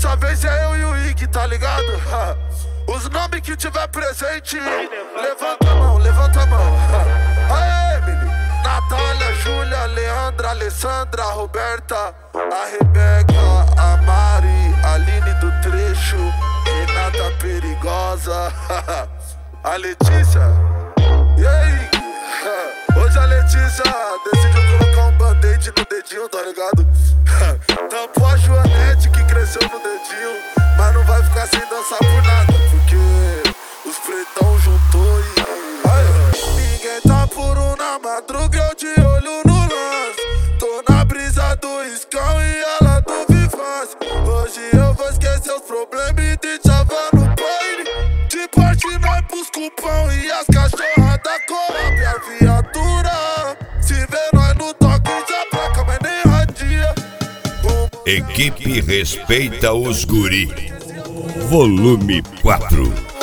Dessa vez é eu e o Ig, tá ligado? Os nomes que tiver presente, levanta a mão, levanta a mão. Aê, menino. Natália, Júlia, Leandra, Alessandra, Roberta, a Rebeca, a Mari, a Aline do Trecho, Renata Perigosa, a Letícia. E aí? Hoje a Letícia decidiu colocar um band-aid no dedinho, tá ligado? Tampou a Joanete que cresceu no dedinho, mas não vai ficar sem dançar por nada, porque os pretão juntou e... Ninguém tá puro na madruga, eu de olho no lance. Tô na brisa do Iscão e ela do Vivaz. Hoje eu vou esquecer os problemas e de chava no baile. De parte nós busca o pão e as cachorras da Coab. A viatura, se vê nós no toque já placa, mas nem radia. Equipe Respeita os Guri, volume 4.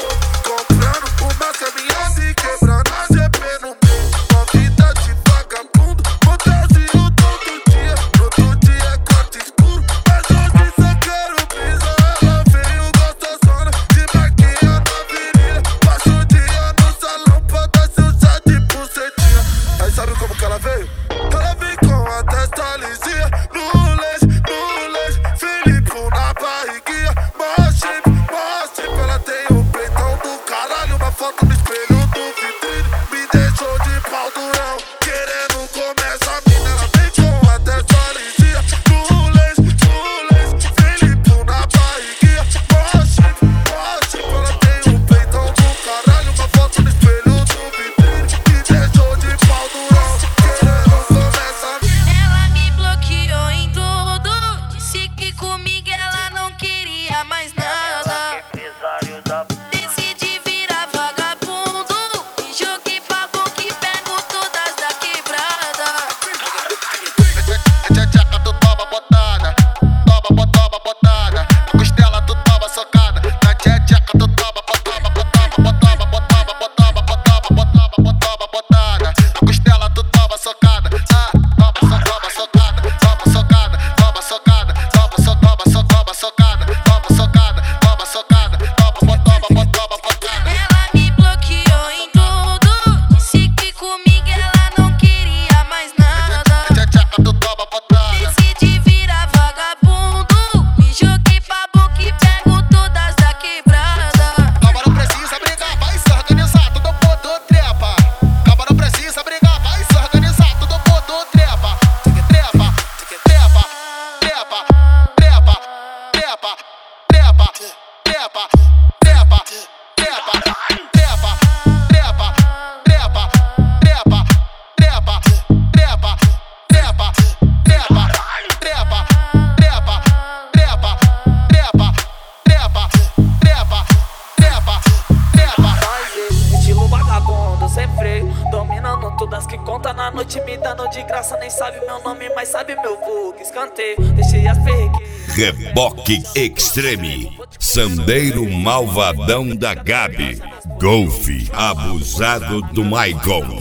Na noite me dando de graça, nem sabe meu nome, mas sabe meu vulgo. Escanteio, deixei as perrequeiras. Reboque Extreme, Sandeiro Malvadão da Gabi, Golfe Abusado do Maicon,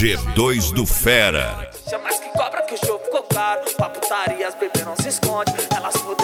G2 do Fera. Chama mais que cobra que o show ficou caro. Pra putaria as bebê não se esconde. Elas